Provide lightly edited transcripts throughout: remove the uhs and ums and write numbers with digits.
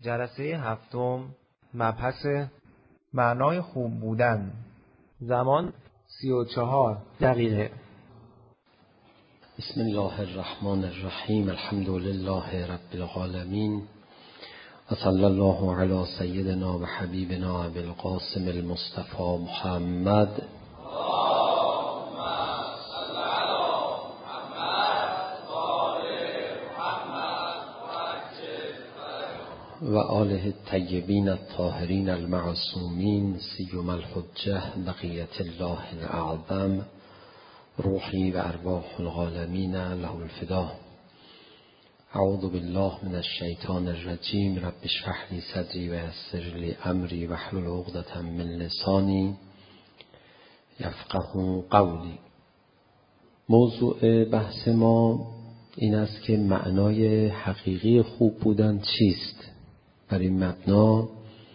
جلسه هفتم، مبحث معنای خوب بودن. زمان 34 دقیقه. بسم الله الرحمن الرحیم. الحمد لله رب العالمین و صلی الله علی سیدنا و حبیبنا ابی القاسم المصطفى محمد و آله الطیبین الطاهرین المعصومین سیما الحجة بقیة الله الاعظم روحی و ارواح العالمین له الفدا. اعوذ بالله من الشیطان الرجیم. رب اشرح لی صدری و یسر لی امری واحلل عقدة من لسانی یفقهوا قولی. موضوع بحث ما این است که معنای حقیقی خوب بودن چیست. بر این مبنا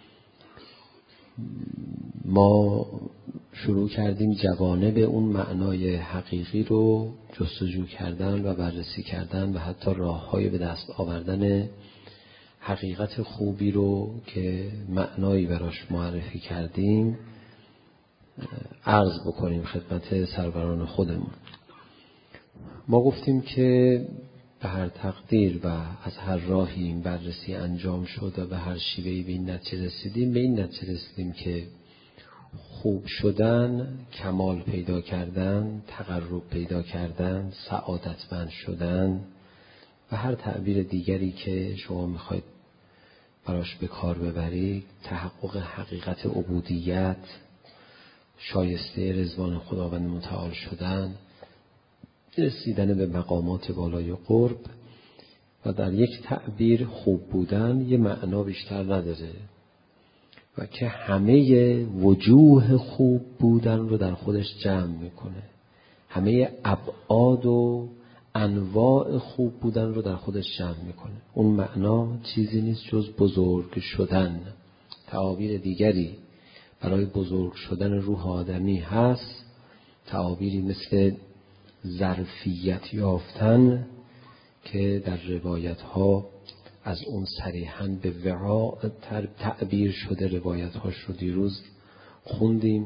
ما شروع کردیم جوانب اون معنای حقیقی رو جستجو کردن و بررسی کردن و حتی راه‌های به دست آوردن حقیقت خوبی رو که معنایی براش معرفی کردیم عرض بکنیم خدمت سروران خودمون. ما گفتیم که به هر تقدیر و از هر راهی این بررسی انجام شد و به هر شیوهی به این نتیجه رسیدیم، به این نتیجه رسیدیم که خوب شدن، کمال پیدا کردن، تقرب پیدا کردن، سعادتمند شدن و هر تعبیر دیگری که شما میخواید براش به کار ببرید، تحقق حقیقت عبودیت، شایسته رضوان خداوند متعال شدن، رسیدن به مقامات بالای قرب و در یک تعبیر خوب بودن یه معنا بیشتر نداره و که همه وجوه خوب بودن رو در خودش جمع میکنه، همه ابعاد و انواع خوب بودن رو در خودش جمع میکنه. اون معنا چیزی نیست جز بزرگ شدن. تعابیر دیگری برای بزرگ شدن روح آدمی هست، تعابیری مثل ظرفیت یافتن که در روایت ها از اون صریحاً به وعاء تعبیر شده. روایت هاش رو دیروز خوندیم.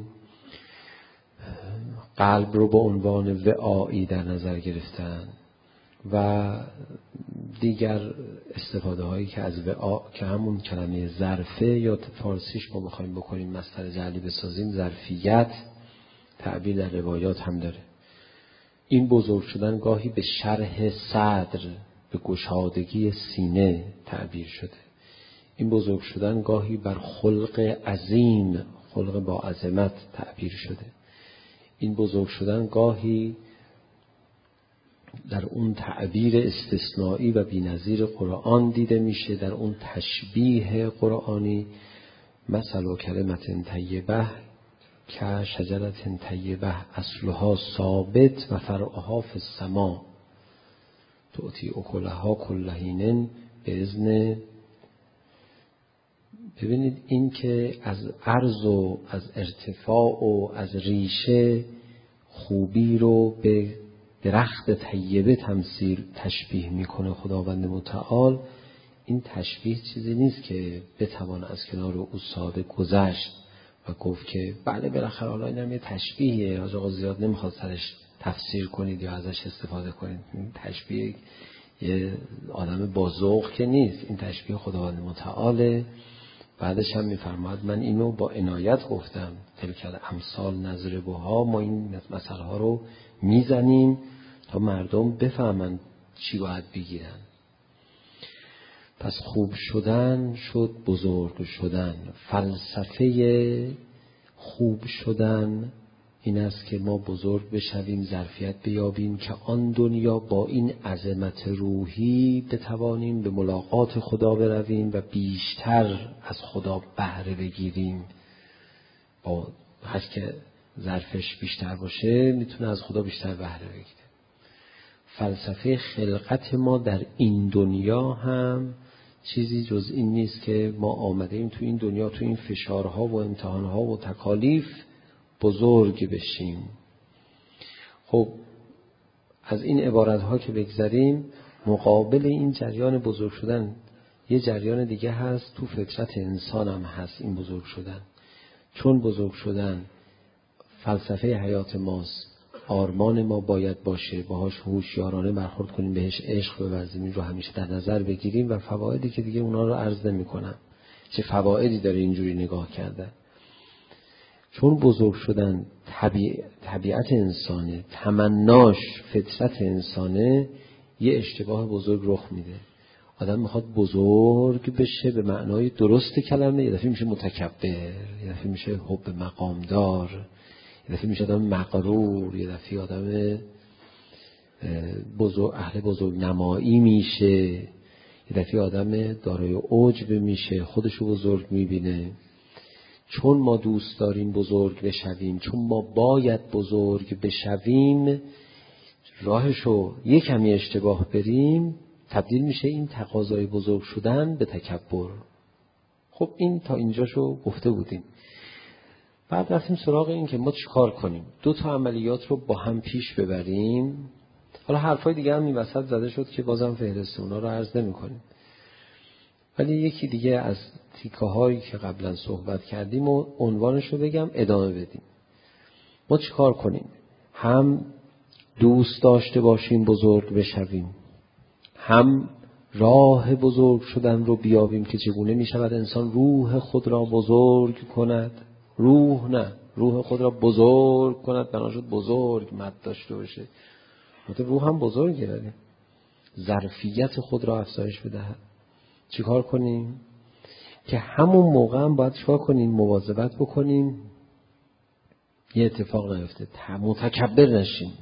قلب رو به عنوان وعایی در نظر گرفتن و دیگر استفاده هایی که از وعاء که همون کلمه ظرفه یا فارسیش ما بخوایم بکنیم مصدر جعلی بسازیم ظرفیت، تعبیر در روایات هم داره. این بزرگ شدن گاهی به شرح صدر، به گشادگی سینه تعبیر شده. این بزرگ شدن گاهی بر خلق عظیم، خلق با عظمت تعبیر شده. این بزرگ شدن گاهی در اون تعبیر استثنایی و بی‌نظیر قرآن دیده میشه، در اون تشبیه قرآنی. مثل و کلمت طیبه که شجرت طیبه اصلها ثابت و فرعها فی السماء تؤتی اکلها کل حین باذن. ببینید این که از عرض و از ارتفاع و از ریشه خوبی رو به درخت طیبه تشبیه میکنه خداوند متعال. این تشبیه چیزی نیست که بتوان از کنار او ساده گذشت و گفت که بله بالاخره حالا اینم یه تشبیهیه، حاج آقا زیاد نمیخواد سرش تفسیر کنید یا ازش استفاده کنید. این تشبیه یه آدم با ذوق که نیست، این تشبیه خداوند متعاله. بعدش هم میفرماید من اینو با عنایت گفتم، تلک الامثال نضربها، ما این مثل ها رو میزنیم تا مردم بفهمن چی باید بگیرن. پس خوب شدن شد بزرگ شدن. فلسفه خوب شدن این است که ما بزرگ بشویم، ظرفیت بیابیم که آن دنیا با این عظمت روحی بتوانیم به ملاقات خدا برویم و بیشتر از خدا بهره بگیریم. با هر که ظرفش بیشتر باشه میتونه از خدا بیشتر بهره بگیره. فلسفه خلقت ما در این دنیا هم چیزی جز این نیست که ما آمده ایم تو این دنیا، تو این فشارها و امتحانها و تکالیف بزرگ بشیم. خب از این عبارتها که بگذریم، مقابل این جریان بزرگ شدن یه جریان دیگه هست تو فطرت انسان هم هست این بزرگ شدن. چون بزرگ شدن فلسفه حیات ماست، آرمان ما باید باشه، باهاش هوشیارانه برخورد کنیم، بهش عشق بورزیم، این رو همیشه در نظر بگیریم و فوایدی که دیگه اونا رو عرض نمی‌کنم چه فوایدی داره اینجوری نگاه کردن. چون بزرگ شدن طبیعت انسانه، تمناش فطرت انسانه، یه اشتباه بزرگ رخ میده. آدم میخواد بزرگ بشه به معنای درست کلمه، یه دفعه میشه متکبر، یه دفعه میشه حب مقامدار، یه دفعه میشه آدم مغرور، یه دفعه آدم اهل بزرگ نمایی میشه، یه دفعه آدم دارای عجب میشه، خودشو بزرگ میبینه. چون ما دوست داریم بزرگ بشویم، چون ما باید بزرگ بشویم، راهشو یه کمی اشتباه بریم تبدیل میشه این تقاضای بزرگ شدن به تکبر. خب این تا اینجاشو گفته بودیم. بعد رفتیم سراغ این که ما چیکار کنیم، 2 تا عملیات رو با هم پیش ببریم. حالا حرفای دیگه هم این وسط زده شد که بازم فهرست اونا رو عرض نمی کنیم، ولی یکی دیگه از تیکه هایی که قبلا صحبت کردیم و عنوانش رو بگم ادامه بدیم. ما چیکار کنیم؟ هم دوست داشته باشیم بزرگ بشویم، هم راه بزرگ شدن رو بیابیم که چگونه می شود انسان روح خود را بزرگ کند. روح خود را بزرگ کند، بنا شد بزرگ مد داشته باشه. روح هم بزرگه، ولی ظرفیت خود را افزایش بدهد. چیکار کنیم؟ که همون موقع هم باید چیکار کنیم؟ مواظبت بکنیم یه اتفاق نیفته، متکبر نشیم.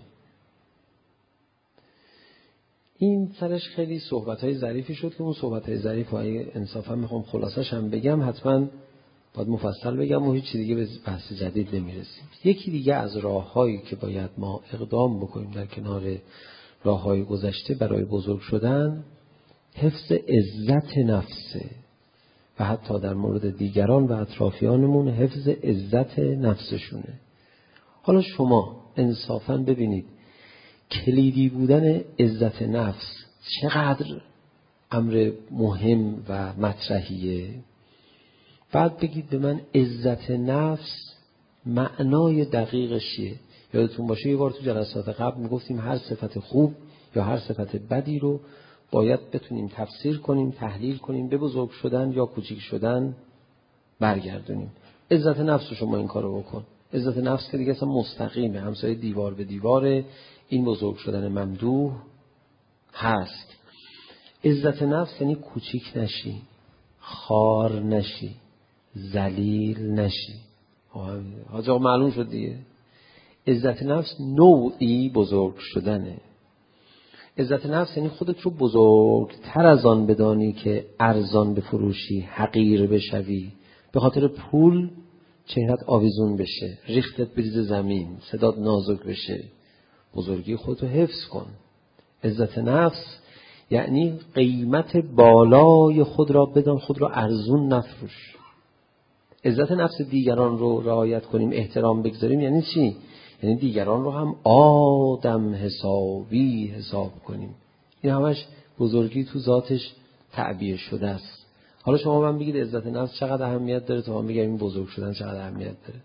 این سرش خیلی صحبت‌های ظریفی شد که اون صحبت‌های ظریف رو اگه انصافا میخوام خلاصش هم بگم حتما باید مفصل بگم و هیچ دیگه به بحث جدید نمیرسیم. یکی دیگه از راه‌هایی که باید ما اقدام بکنیم در کنار راه‌های گذشته برای بزرگ شدن، حفظ عزت نفسه و حتی در مورد دیگران و اطرافیانمون حفظ عزت نفسشونه. حالا شما انصافا ببینید کلیدی بودن عزت نفس چقدر امر مهم و مطرحیه. بعد بگید به من عزت نفس معنای دقیقش چیه؟ یادتون باشه یه بار تو جلسات قبل میگفتیم هر صفت خوب یا هر صفت بدی رو باید بتونیم تفسیر کنیم، تحلیل کنیم، به بزرگ شدن یا کوچیک شدن برگردونیم. عزت نفس رو شما این کارو بکن. عزت نفس که دیگه اصلا مستقیمه، همسایه دیوار به دیواره، این بزرگ شدن ممدوح هست. عزت نفس یعنی کوچیک نشی، خار نشی، ذلیل نشی. حاجا معلوم شد دیگه. عزت نفس نوعی بزرگ شدنه. عزت نفس یعنی خودت رو بزرگتر از آن بدانی که ارزان بفروشی، حقیر بشوی، به خاطر پول چهرت آویزون بشه، ریختت بریز زمین، صدات نازک بشه. بزرگی خودتو حفظ کن. عزت نفس یعنی قیمت بالای خود را بدان، خود را ارزون نفروش. عزت نفس دیگران رو رعایت کنیم، احترام بگذاریم یعنی چی؟ یعنی دیگران رو هم آدم حسابی حساب کنیم. این همش بزرگی تو ذاتش تعبیه شده است. حالا شما من بگید عزت نفس چقدر اهمیت داره، تا من بگم این بزرگ شدن چقدر اهمیت داره.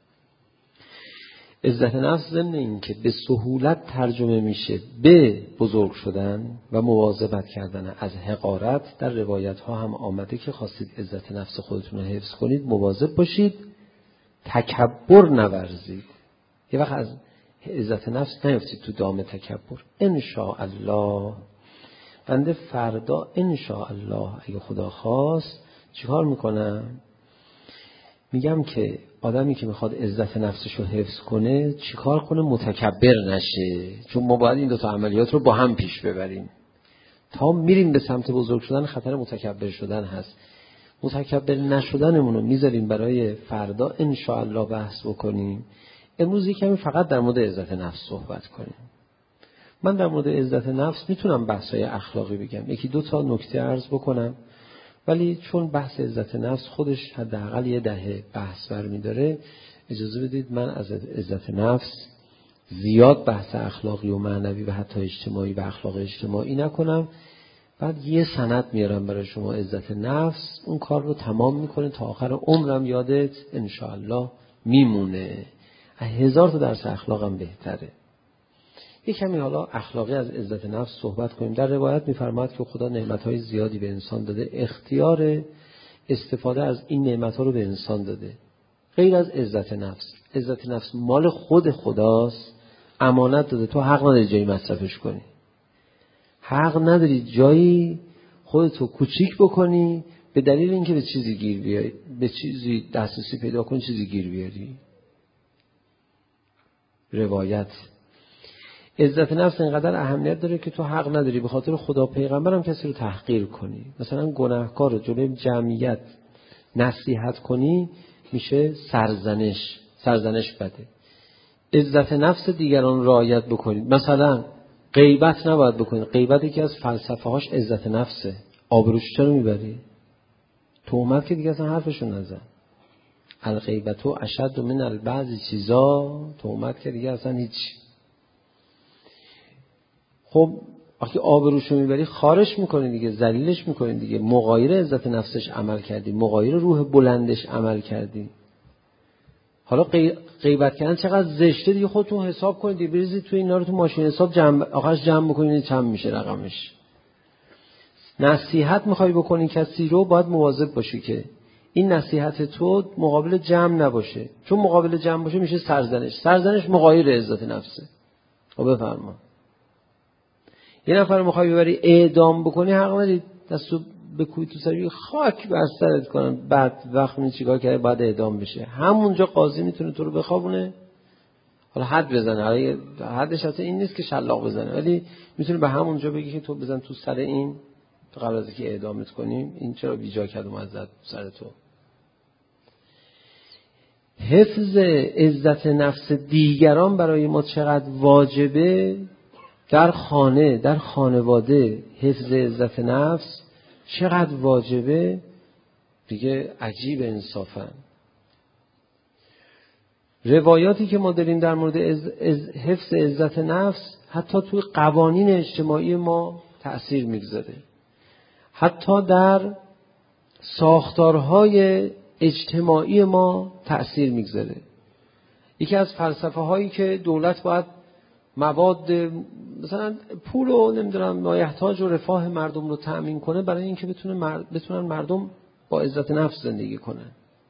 عزت نفس ضمن این که به سهولت ترجمه میشه به بزرگ شدن و مواظبت کردن از حقارت. در روایت ها هم آمده که خواستید عزت نفس خودتون رو حفظ کنید مواظب باشید تکبر نورزید. یه وقت از عزت نفس نیفتید تو دام تکبر. انشاءالله بنده فردا انشاءالله اگه خدا خواست چیکار میکنم؟ میگم که آدمی که میخواد عزت نفسش رو حفظ کنه چیکار کنه؟ متکبر نشه. چون ما باید این 2 تا عملیات رو با هم پیش ببریم. تا میریم به سمت بزرگ شدن خطر متکبر شدن هست. متکبر نشدنمون رو میذاریم برای فردا انشاءالله بحث بکنیم. امروز کمی فقط در مورد عزت نفس صحبت کنیم. من در مورد عزت نفس میتونم بحث‌های اخلاقی بگم، 1-2 تا نکته عرض بکنم، ولی چون بحث عزت نفس خودش حداقل 10 دهه بحث برمی‌داره، اجازه بدید من از عزت نفس زیاد بحث اخلاقی و معنوی و حتی اجتماعی و اخلاق اجتماعی نکنم بعد یه سند میارم برای شما عزت نفس، اون کار رو تمام میکنه تا آخر عمرم یادت انشاءالله میمونه. 1000 تا درس اخلاقم بهتره. یه کمی حالا اخلاقی از عزت نفس صحبت کنیم. در روایت میفرماید که خدا نعمتهای زیادی به انسان داده، اختیار استفاده از این نعمتها رو به انسان داده، غیر از عزت نفس. عزت نفس مال خود خداست، امانت داده، تو حق نداری جایی مصرفش کنی، حق نداری جایی خودتو کوچیک بکنی به دلیل اینکه به چیزی گیر بیاری، به چیزی دسترسی پیدا کنی، چیزی گیر بیاری. روایت عزت نفس اینقدر اهمیت داره که تو حق نداری به خاطر خدا پیغمبرم کسی رو تحقیر کنی. مثلا گناهکار رو جلوی جمعیت نصیحت کنی میشه سرزنش بده. عزت نفس دیگران رعایت بکنید. مثلا غیبت نباید بکنید. غیبت یکی از فلسفه هاش عزت نفسه. آبروش چرا میبری؟ تهمت که دیگه اصلا حرفشون نزن. الغیبت اشد من البعض چیزا، تهمت که دیگه اصلا هیچ. خب وقتی آبروشو میبری خارش میکنی دیگه، ذلیلش میکنی دیگه، مغایر عزت نفسش عمل کردی، مغایر روح بلندش عمل کردی. حالا غیبت کردن چقدر زشته دیگه، خودتون حساب کنید دیگه، بریزید تو اینا رو تو ماشین حساب آخرش جمع بکنید چند میشه رقمش. نصیحت میخوای بکنی کسی رو، باید مواظب باشی که این نصیحت تو مقابل جمع نباشه، چون مقابل جمع باشه میشه سرزنش مغایر عزت نفسه. خب بفرما یه نفر میخوای ببری اعدام بکنی، حق نداری دستو بکوبی تو سری خاک بر سرت کنن، بعد وقت می چیکار کرده بعد اعدام بشه. همونجا قاضی میتونه تو رو بخوابونه، حالا حد بزنه، حالا حدش حتی این نیست که شلاق بزنه، ولی میتونه به همونجا بگی که تو بزن تو سر این، تو قبل از اینکه اعدامت کنیم این چرا بیجا کرد اومد زد سر تو. حفظ عزت نفس دیگران برای ما چقدر واجبه. در خانه، در خانواده حفظ عزت نفس چقدر واجبه دیگه عجیب انصافا. روایاتی که ما داریم در مورد حفظ عزت نفس حتی توی قوانین اجتماعی ما تأثیر میگذاره، حتی در ساختارهای اجتماعی ما تأثیر میگذاره. یکی از فلسفه هایی که دولت باید مواد مثلا پول و نمیدونم مایحتاج و رفاه مردم رو تأمین کنه برای اینکه بتونن مردم با عزت نفس زندگی کنن.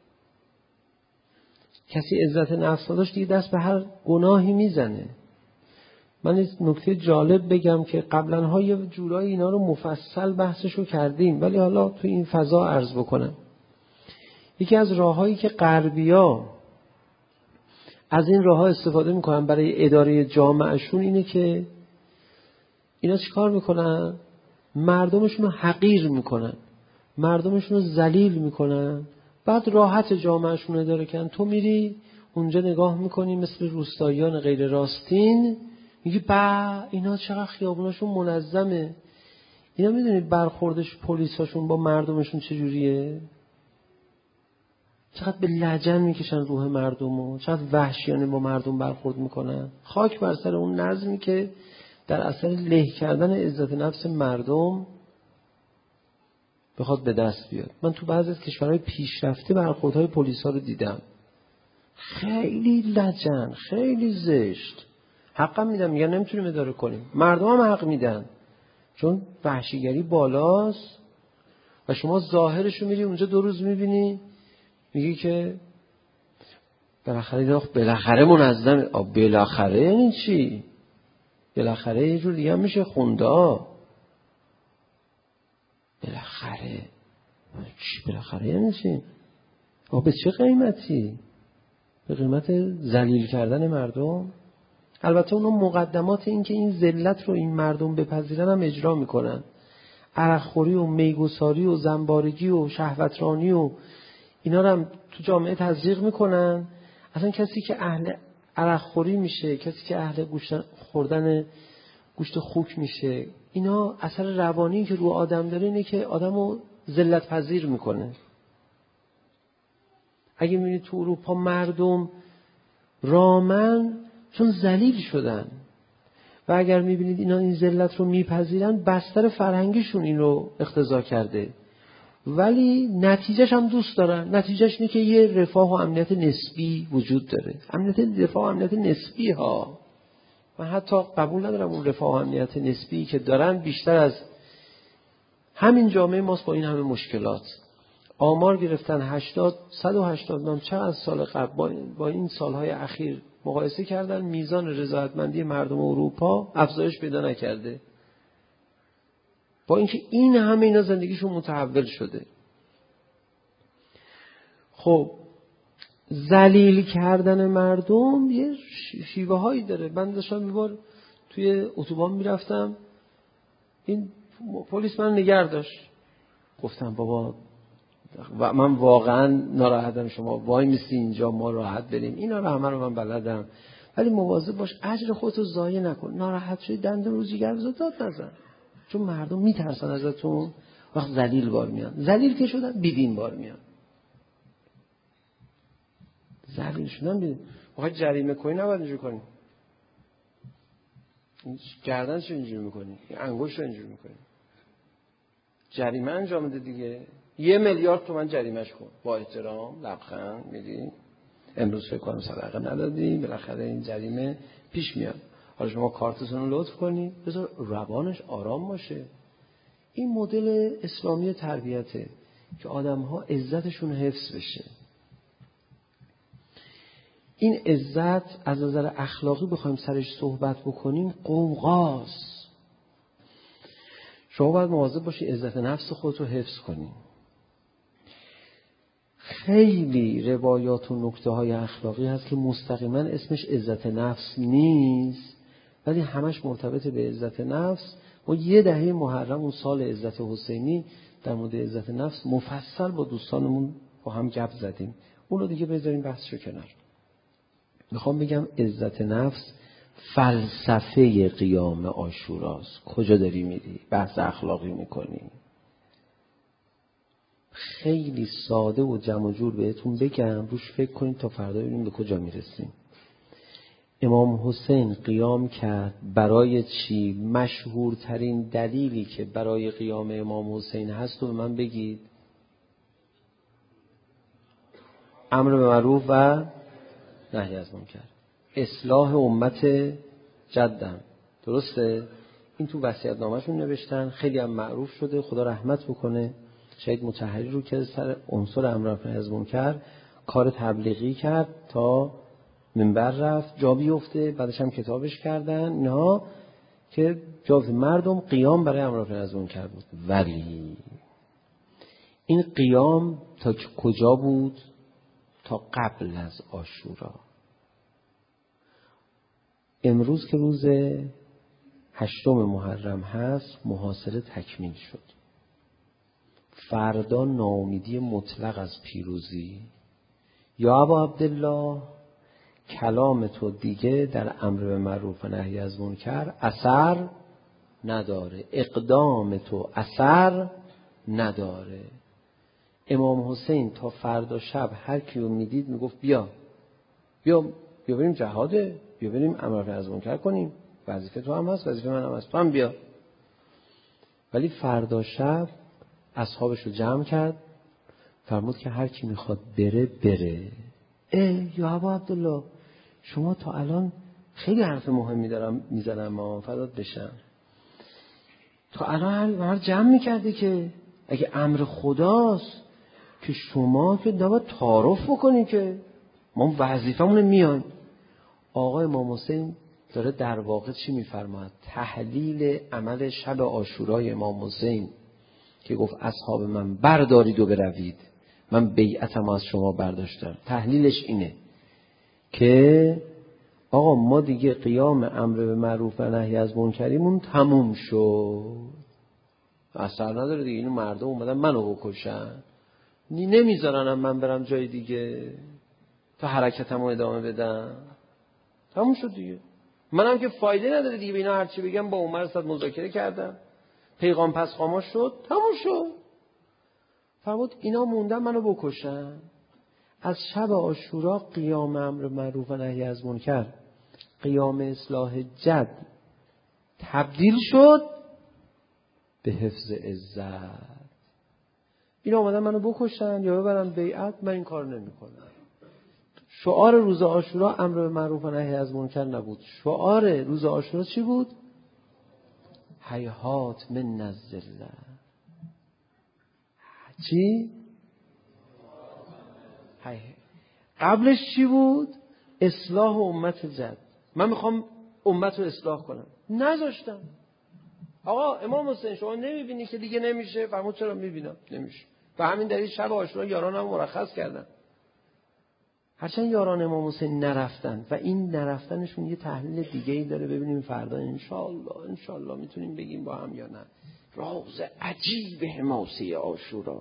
کسی عزت نفس نداشت دیگه دست به هر گناهی میزنه. من این نکته جالب بگم که قبلا ها یه جورایی اینا رو مفصل بحثشو کردیم، ولی حالا تو این فضا عرض بکنم. یکی از راههایی که غربی‌ها از این راهها استفاده میکنن برای اداره جامعهشون اینه که اینا چیکار میکنن؟ مردمشون رو حقیر میکنن، مردمشون رو ذلیل میکنن، بعد راحت جامعهشون رو اداره کنن. تو میری اونجا نگاه میکنی مثل روستاییان غیر راستین، میگی اینا چقدر خیابوناشون منظمه. اینا میدونید برخوردش پلیساشون با مردمشون چجوریه؟ چقدر به لجن میکشن روح مردمو، چقدر وحشیانه با مردم برخورد میکنن. خاک بر سر اون نظمی که در اثر له کردن عزت نفس مردم بخواد به دست بیاد. من تو بعضی از کشورهای پیشرفته برخوردهای پلیسا رو دیدم، خیلی لجن، خیلی زشت. حقم میدم، میگن نمیتونیم اداره کنیم، مردم هم حق میدن چون وحشیگری بالاست و شما ظاهرش رو میری اونجا 2 روز میبینی میگی که بالاخره منظمه. بالاخره یعنی چی؟ بالاخره یه جور دیگه هم میشه خونده. بالاخره چی؟ بالاخره یعنی چی؟ به چه قیمتی؟ به قیمت ذلیل کردن مردم. البته اونا مقدمات این که این ذلت رو این مردم بپذیرن هم اجرا میکنن. عرقخوری و میگساری و زنبارگی و شهوترانی و اینا رو هم تو جامعه تزریق میکنن. اصلا کسی که اهل عرقخوری میشه، کسی که اهل خوردن گوشت خوک میشه، اینا اثر روانی که رو آدم داره اینه که آدمو ذلت پذیر میکنه. اگه میبینید تو اروپا مردم رامن چون ذلیل شدن، و اگر میبینید اینا این ذلت رو میپذیرن، بستر فرهنگیشون این رو اقتضا کرده، ولی نتیجهش هم دوست دارن. نتیجهش اینه که یه رفاه و امنیت نسبی وجود داره. رفاه و امنیت نسبی ها، من حتی قبول ندارم اون رفاه و امنیت نسبی که دارن بیشتر از همین جامعه ماست با این همه مشکلات. آمار گرفتن 180 نام چند سال قبل با این سالهای اخیر مقایسه کردن، میزان رضایتمندی مردم اروپا افزایش پیدا نکرده، با اینکه این همه اینا زندگیشون متحول شده. خب ذلیل کردن مردم یه شیوه هایی داره. من داشتم یه بار توی اتوبان میرفتم، این پلیس من نگه داشت، گفتم بابا و من واقعا ناراحتم، شما وای میسی اینجا ما راحت بریم، اینا رو همه رو من بلدم، ولی مواظب باش اجر خودتو ضایع نکن، ناراحت شدی دندون رو جیگر بذار داد نزن، چون مردم میترسن ازتون. وقت ذلیل بار میان، ذلیل که شدن بیدین بار میان، ذلیل شدن بیدین. وقتی جریمه کنی نباید اینجور کنی، گردنشو اینجور میکنی، انگشتو اینجور میکنی، جریمه انجام بده دیگه. 1 میلیارد تومان جریمهش کن، با احترام لبخند میدی، امروز فکر کنم صدقه ندادی، بالاخره این جریمه پیش میاد، حالا شما کارتتون رو لطف کنی، بذار روانش آرام باشه. این مدل اسلامی تربیته که آدم‌ها عزتشون حفظ بشه. این عزت از نظر اخلاقی بخوایم سرش صحبت بکنیم قوقاست. شما باید مواظب باشی عزت نفس خودت رو حفظ کنی. خیلی روایات و نکته‌های اخلاقی هست که مستقیما اسمش عزت نفس نیست، ولی همش مرتبط به عزت نفس. ما 10 دهه محرم اون سال عزت حسینی در مورد عزت نفس مفصل با دوستانمون با هم گپ زدیم، اون رو دیگه بذاریم بحثشو کنار. میخوام بگم عزت نفس فلسفه قیام عاشوراست. کجا داری میری؟ بحث اخلاقی میکنی. خیلی ساده و جمع جور بهتون بگم، روش فکر کنید تا فردا ببینیم به کجا میرسیم. امام حسین قیام کرد برای چی؟ مشهورترین دلیلی که برای قیام امام حسین هست و به من بگید. امر به معروف و نهی از منکر، اصلاح امت جدم. درسته؟ این تو وصیت‌نامه‌شون نوشتن، خیلی هم معروف شده، خدا رحمت بکنه. شهید مطهری رو که سر عنصر امر به نهی از منکر کار تبلیغی کرد تا منبر رفت جا بیفته، بعدش هم کتابش کردن اینها که جا مردم قیام برای امر به نهی از منکر بود. ولی این قیام تا کجا بود؟ تا قبل از عاشورا. امروز که روز 8 محرم هست، محاصره تکمیل شد. فردا ناامیدی مطلق از پیروزی. یا ابا عبدالله، کلام تو دیگه در امر به معروف و نهی از منکر اثر نداره، اقدام تو اثر نداره. امام حسین تا فردا شب هر کیو میدید میگفت بیا بریم جهاده، بیا بریم امر به نهی از منکر کنیم، وظیفه تو هم هست، وظیفه من هم هست، تو هم بیا. ولی فردا شب اصحابش رو جمع کرد، فرمود که هر کی میخواد بره. یا ابا عبدالله، شما تا الان خیلی حرف مهمی دارم میزنم، ما فدات بشم، تا الان هر جمع میکردی که اگه امر خداست که شما که نباید تعارف بکنی، که ما وظیفمون میایم. آقا امام حسین داره در واقع چی میفرماید؟ تحلیل عمل شب عاشورای امام حسین که گفت اصحاب من بردارید و بروید، من بیعتم از شما برداشتم. تحلیلش اینه که آقا ما دیگه قیام امر به معروف و نهی از منکریمون تموم شد، اثر نداره دیگه. اینو مردم اومدن منو بکشن، نمیذارنم من برم جای دیگه تا حرکتمو ادامه بدم، تموم شد دیگه. منم که فایده نداره دیگه، اینا هرچی بگم با عمر صد مذاکره کردم، پیغام پس خاموش شد، تموم شد. فرمود اینا موندن منو بکشن. از شب عاشورا قیام امر معروف و نهی از منکر، قیام اصلاح جد تبدیل شد به حفظ عزت. این آمدن منو بکشن یا ببرن بیعت، من این کار نمی‌کنم. شعار روز عاشورا امر به معروف و نهی از منکر نبود. شعار روز عاشورا چی بود؟ هیهات من الذله. چی؟ قبلش چی بود؟ اصلاح امت جد. من میخوام امت رو اصلاح کنم. نذاشتم. آقا امام حسین شما نمیبینی که دیگه نمیشه؟ فرمود چرا میبینم؟ نمیشه. و همین دلیل شب عاشورا یارانم مرخص کردن. هرچند یاران امام حسین نرفتن و این نرفتنشون یه تحلیل دیگه ای داره. ببینیم فردا انشالله میتونیم بگیم با هم یا نه. راز عجیب حماسه عاشورا.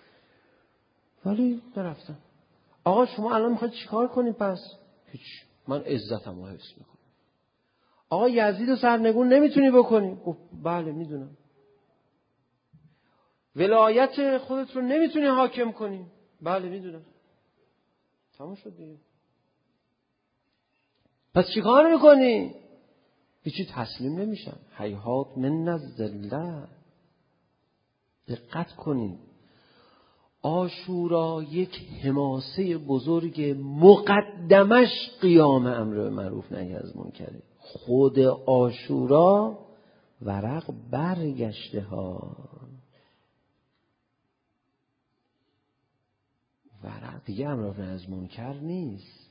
ولی نرفتن. آقا شما الان میخواید چیکار کنید پس؟ هیچ. من عزتمو حفظ میکنم. آقا یزید رو سرنگون نمیتونی بکنی؟ بله میدونم. ولایت خودت رو نمیتونی حاکم کنی؟ بله میدونم. تموم شد دیگه. پس چیکار میکنی؟ هیچی، تسلیم نمیشم. هیهات من الذله. دقت کنید، عاشورا یک حماسه بزرگ، مقدمش قیام امر به معروف نهی از منکره. خود عاشورا ورق برگشته ها. ورق دیگه امر به نهی از منکر نیست.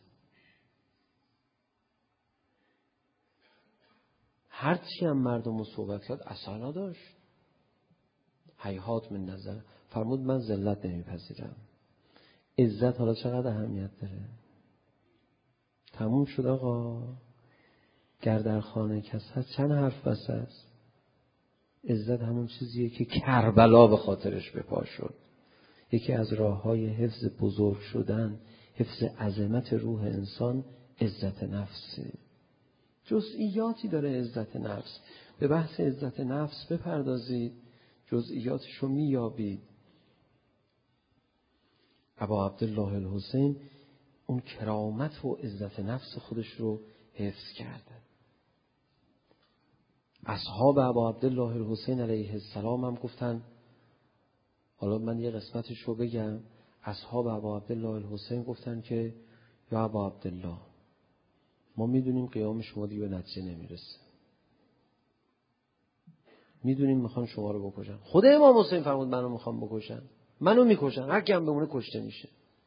هرچی هم مردم رو صحبت کرد اثر نداشت. هیهات من نظر فرمود من ذلت نمیپذیرم. عزت حالا چقدر اهمیت داره؟ تموم شد آقا. گر در خانه کس هست چند حرف بس است. عزت همون چیزیه که کربلا به خاطرش به پا شد. یکی از راه‌های حفظ بزرگ شدن، حفظ عظمت روح انسان، عزت نفسه. جزئیاتی داره عزت نفس. به بحث عزت نفس بپردازید، جزئیاتشو میابید. ابا عبدالله الحسین اون کرامت و عزت نفس خودش رو حفظ کرده. اصحاب ابا عبدالله الحسین علیه السلام هم گفتن، حالا من یه قسمتش رو بگم. اصحاب ابا عبدالله الحسین گفتن که یا ابا عبدالله، ما میدونیم قیام شما دیگه به نتیجه نمیرسه، میدونیم میخوان شما رو بکشن. خود امام حسین فرمود منو میخوان بکشن، منو میکشن، هر کی هم بمونه کشته میشه.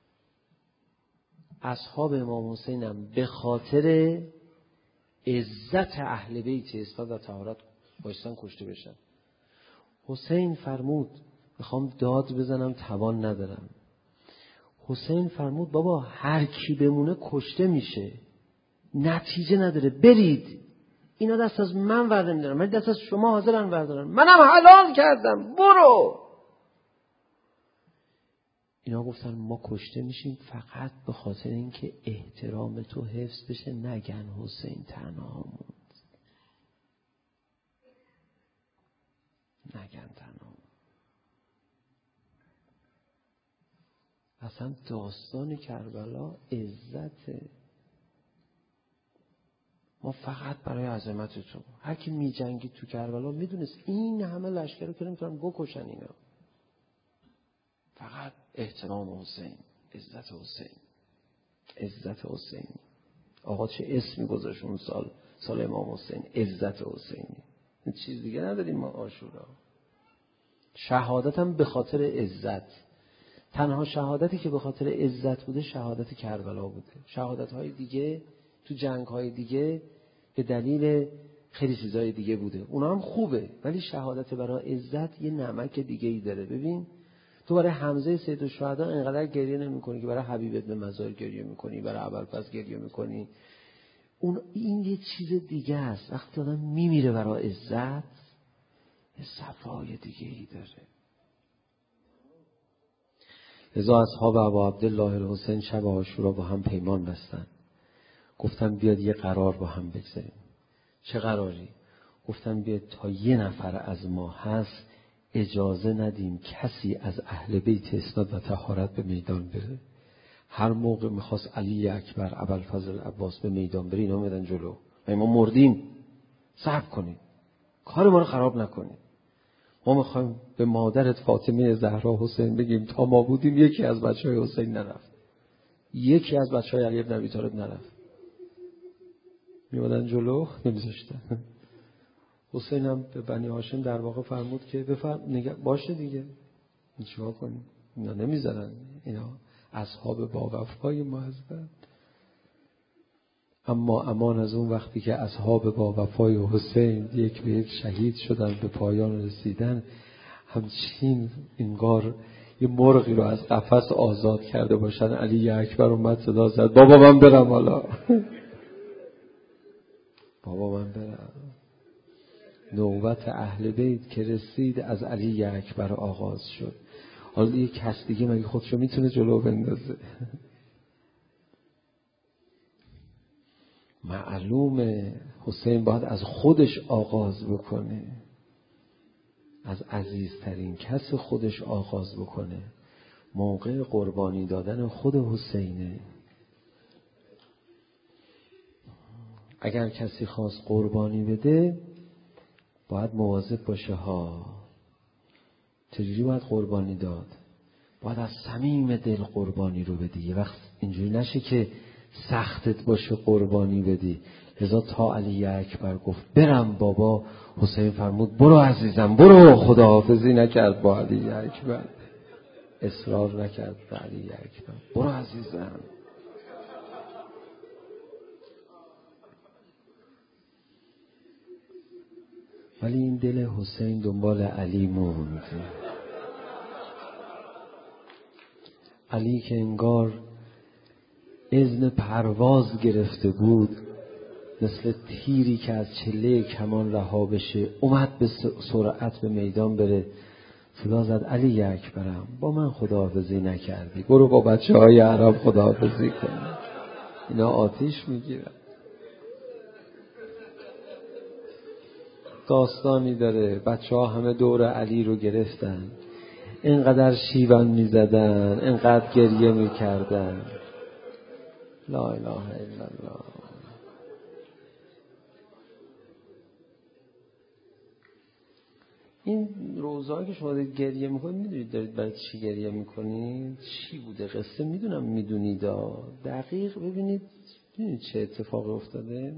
اصحاب امام حسین هم به خاطر عزت اهل بیت عصمت و طهارت بایستان کشته بشن. حسین فرمود میخوام داد بزنم توان ندارم. حسین فرمود بابا هر کی بمونه کشته میشه، نتیجه نداره، برید. اینا دست از من ور نمیدارن، ولی دست از شما حاضرن بردارن. منم حلال کردم، برو. اینا گفتن ما کشته میشیم فقط به خاطر اینکه احترام تو حفظ بشه، نگن حسین تنها موند، نگن تنها موند. اصلا داستان کربلا عزته. ما فقط برای عظمت تو، هر کی می جنگید تو کربلا میدونست این همه لشکر رو که نمیتونن بکشن اینا. فقط احترام حسین، عزت حسین، عزت حسین. آقا چه اسمی گذاشت اون سال امام حسین، عزت حسینی. چیز دیگه نداریم ما عاشورا. شهادت هم به خاطر عزت. تنها شهادتی که به خاطر عزت بوده شهادت کربلا بوده. شهادت‌های دیگه تو جنگ‌های دیگه به دلیل خیلی چیزای دیگه بوده، اونا هم خوبه، ولی شهادت برای عزت یه نمک دیگه ای داره. ببین تو برای حمزه سید الشهدا اینقدر گریه نمی‌کنی که برای حبیب ابن مزار گریه می‌کنی، برای ابوالفضل گریه می‌کنی. این یه چیز دیگه است. وقتی آدم میمیره برای عزت یه صفای دیگه ای داره. لذا اصحاب ابا عبدالله الحسین شب عاشورا با هم پیمان بستن، گفتن بیاد یه قرار با هم بگذاریم. چه قراری؟ گفتن بیاد تا یه نفر از ما هست اجازه ندیم کسی از اهل بیت عصمت و طهارت به میدان بره. هر موقع میخواست علی اکبر، ابوالفضل عباس به میدان بره، اینا میدن جلو و ما مردیم. صبر کنید. کار ما رو خراب نکنید. ما میخوایم به مادرت فاطمه زهرا حسین بگیم تا ما بودیم یکی از بچهای حسین نرفت، یکی از بچهای علی بن ابی طالب نرفت. میادن جلو نمیذاشتن. حسین هم به بنی هاشم در واقع فرمود که باشه دیگه، چیکار کنیم؟ اینا نمیذارن، اینا اصحاب با وفای ما هستن. اما امان از اون وقتی که اصحاب با وفای حسین یک به یک شهید شدن، به پایان رسیدن، همچین انگار یه مرغی رو از قفس آزاد کرده باشن. علی اکبر اومد صدا زد بابا من برم حالا. بابا من برم. نوبت اهل بیت که رسید از علی اکبر آغاز شد. حالا یک کس دیگه مگه خودشو میتونه جلو بندازه؟ معلومه حسین باید از خودش آغاز بکنه، از عزیزترین کس خودش آغاز بکنه. موقع قربانی دادن خود حسینه. اگر کسی خواست قربانی بده باید مواظب باشه ها. چجوری باید قربانی داد؟ باید از صمیم دل قربانی رو بدی. یه وقت اینجوری نشه که سختت باشه قربانی بدی. لذا تا علی اکبر گفت برم بابا، حسین فرمود برو عزیزم برو. خداحافظی نکرد با علی اکبر، اصرار نکرد با علی اکبر، برو عزیزم. ولی این دل حسین دنبال علی موند. علی که انگار اذن پرواز گرفته بود، مثل تیری که از چله کمان رها بشه اومد به سرعت به میدان بره. صدا زد علی اکبرم با من خداحافظی نکردی، برو با بچه‌های عرب خداحافظی کن، اینا آتیش میگیرن. داستانی داره، بچه‌ها همه دور علی رو گرفتن، اینقدر شیون میزدن، اینقدر گریه میکردن. لا اله الا الله. این روزایی که شما دارید گریه میکنید، میدونید دارید برای چی گریه میکنید؟ چی بوده قصه؟ میدونم میدونید، دقیق ببینید چه اتفاقی افتاده.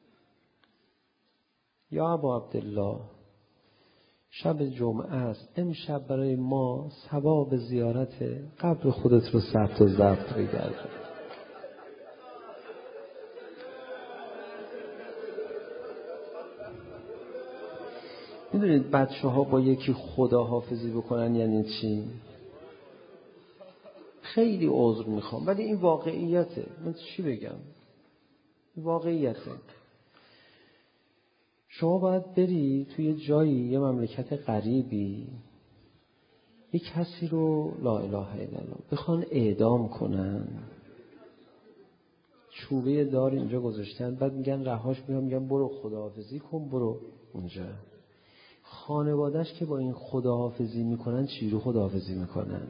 یا ابا عبدالله، شب جمعه است، امشب برای ما ثواب زیارت قبر خودت رو ثبت و ضبط بگرد. میدونید بچه ها با یکی خداحافظی بکنن یعنی چی؟ خیلی عذر میخوام ولی این واقعیته. من چی بگم؟ واقعیته. شما باید بری توی جایی، یه مملکت غریبی، یه کسی رو لا اله الا الله بخوان اعدام کنن، چوبه دار اینجا گذاشتن، بعد میگن رهاش میگن برو خداحافظی کن برو اونجا. خانواده‌اش که با این خداحافظی میکنن چی رو خداحافظی میکنن؟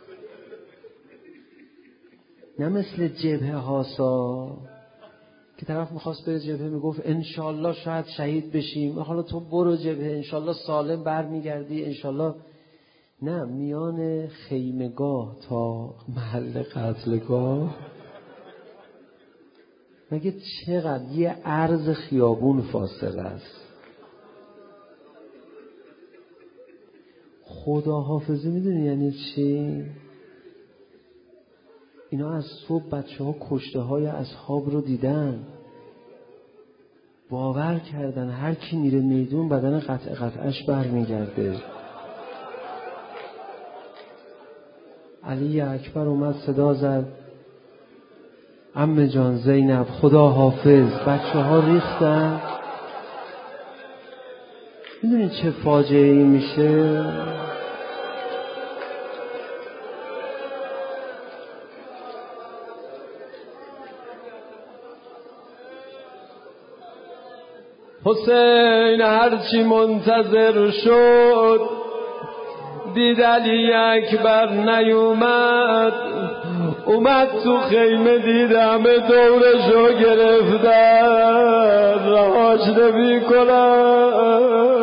نه مثل جبهه هاسا که طرف میخواست بره جبهه میگفت انشالله شاید شهید بشیم، حالا تو برو جبهه انشالله سالم برمیگردی انشالله. نه، میان خیمگاه تا محل قتلگاه مگه چقدر یه عرض خیابون فاصله است. خداحافظی میدونی یعنی چی؟ اینا از صبح بچه ها کشته های اصحاب رو دیدن، باور کردن هر کی میره میدون بدن قطعش برمیگرده. علی اکبر اومد صدا زد عمه جان زینب خدا حافظ. بچه ها ریختن. میدونی چه فاجعه ای میشه؟ حسین هرچی منتظر شد دید علی اکبر نیومد، اومد تو خیمه دیدم دورشو گرفتن رهاش نمی کنن.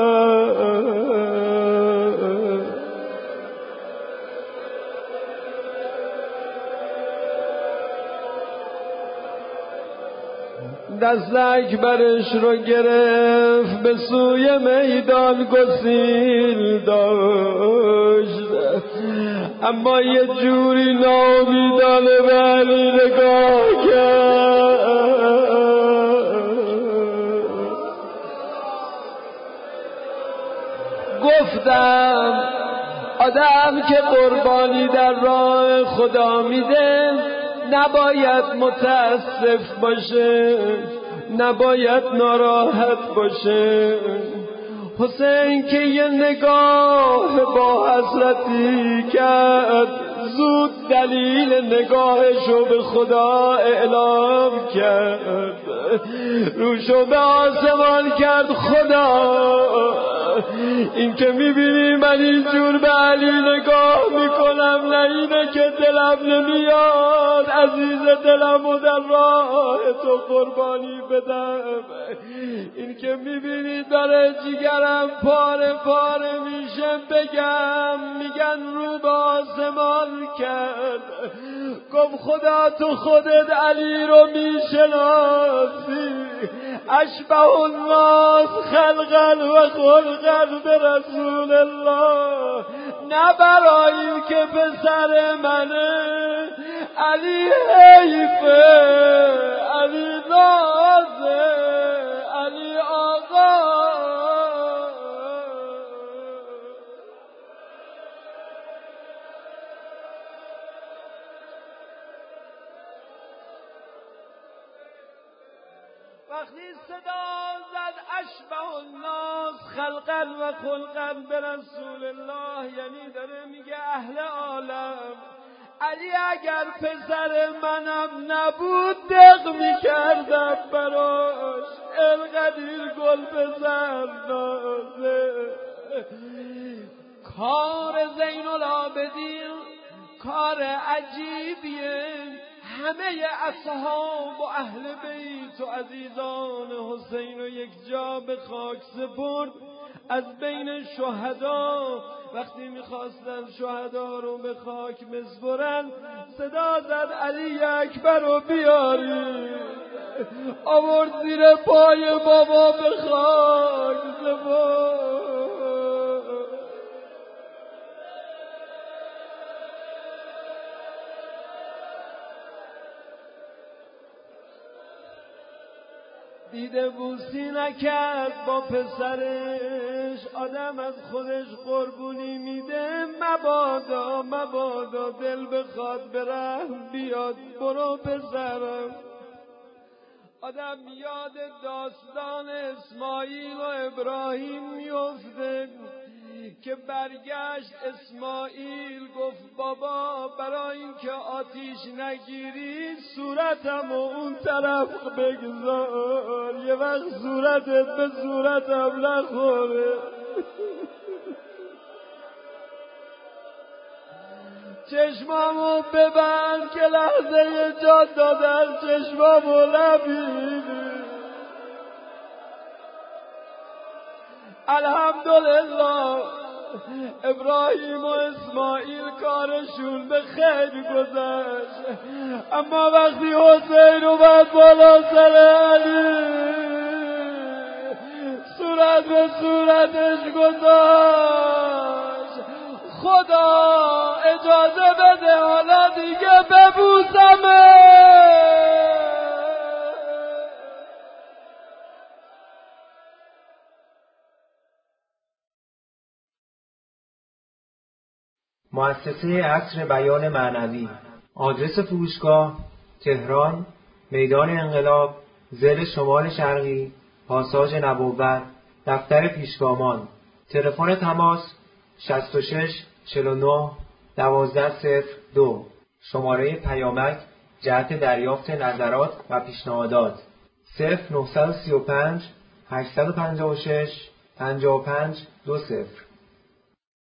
دست اکبرش رو گرفت به سوی میدان گسیل داشت، اما یه جوری ناامیدانه به علی نگاه کرد. گفتم آدم که قربانی در راه خدا میده نباید متاسف باشه، نباید ناراحت باشه. حسین که یه نگاه با حسرتی کرد زود دلیل نگاهشو به خدا اعلام کرد، روشو به آسمان کرد. خدا این که میبینی من اینجور به علی نگاه میکنم نه اینه که دلم نمیاد عزیز دلمو در راه تو قربانی بدم. این که میبینی داره جیگرم پاره پاره میشه بگم میگن رو به آسمان کرد. گفت خدا تو خودت علی رو میشناسی، اشبه الناس خلقا و خلقا به رسول الله، نه برای که پسر منه علی حیفه، علی نازه، علی آقا. وقتی صدا زد اشبه الناس خلقا و خلقا به رسول الله، یعنی داره میگه اهل عالم علی اگر پسر منم نبود دق میکردم براش، القدیر گل پسر نازه. کار زین العابدین کار عجیبیه. همه اصحاب و اهل بیت و عزیزان حسین رو یک جا به خاک سپرد. از بین شهدا وقتی میخواستن شهدا رو به خاک بسپرن صدا زد علی اکبر رو بیاری، آورد زیر پای بابا به خاک سپرد. دیده بوسی نکرد با پسرش، آدم از خودش قربونی میده، مبادا مبادا دل بخواد به رحم بیاد. برو پسرم. آدم یاد داستان اسماعیل و ابراهیم میفته که برگشت اسماعیل گفت بابا برای اینکه آتیش نگیری صورتم و اون طرف بگذار، یه وقت صورتت به صورتم نخوره. چشمامو ببند که لحظه جان دادن چشمامو نبینی. الحمدلله ابراهیم و اسماعیل کارشون به خیر گذشت، اما وقتی حسین اومد بالا سر علی صورت به صورتش گذاشت. خدا اجازه بده حالا دیگه ببوسمه. مؤسسه عصر بیان معنوی. آدرس فروشگاه تهران، میدان انقلاب، ضلع شمال شرقی، پاساژ نبوت، دفتر پیشگامان. تلفن تماس 66 49 1202. شماره پیامک جهت دریافت نظرات و پیشنهادات 0935 856 55 20.